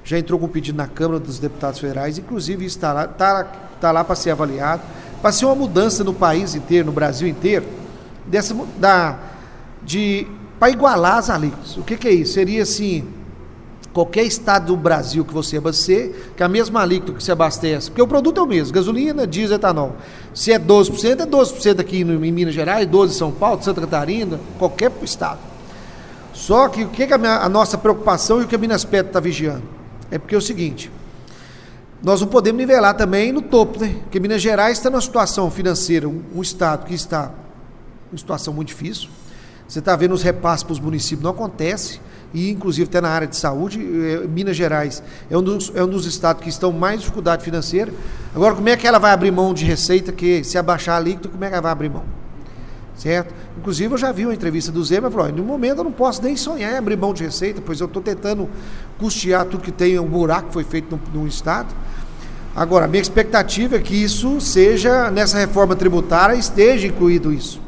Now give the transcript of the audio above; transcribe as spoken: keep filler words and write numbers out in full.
já entrou com pedido na Câmara dos Deputados Federais, inclusive isso está lá, tá, tá lá para ser avaliado, para ser uma mudança no país inteiro, no Brasil inteiro, dessa, da, de, para igualar as alíquotas. O que, que é isso? Seria assim, qualquer estado do Brasil que você abastecer, que a mesma alíquota que você abastece, porque o produto é o mesmo, gasolina, diesel, etanol. Se é doze por cento, é doze por cento aqui no, em Minas Gerais, doze por cento em São Paulo, Santa Catarina, qualquer estado. Só que o que, que a, minha, a nossa preocupação e o que a Minaspet está vigiando? É porque é o seguinte, nós não podemos nivelar também no topo, né? Porque Minas Gerais está numa situação financeira, um, um estado que está em situação muito difícil. Você está vendo os repasses para os municípios, não acontece, e inclusive até na área de saúde, eh, Minas Gerais é um, dos, é um dos estados que estão mais em dificuldade financeira. Agora, como é que ela vai abrir mão de receita, que se abaixar a alíquota, como é que ela vai abrir mão? Certo? Inclusive eu já vi uma entrevista do Zema, falou, no momento eu não posso nem sonhar em abrir mão de receita, pois eu estou tentando custear tudo que tem, um buraco que foi feito no, no estado. Agora, a minha expectativa é que isso seja, nessa reforma tributária, esteja incluído isso.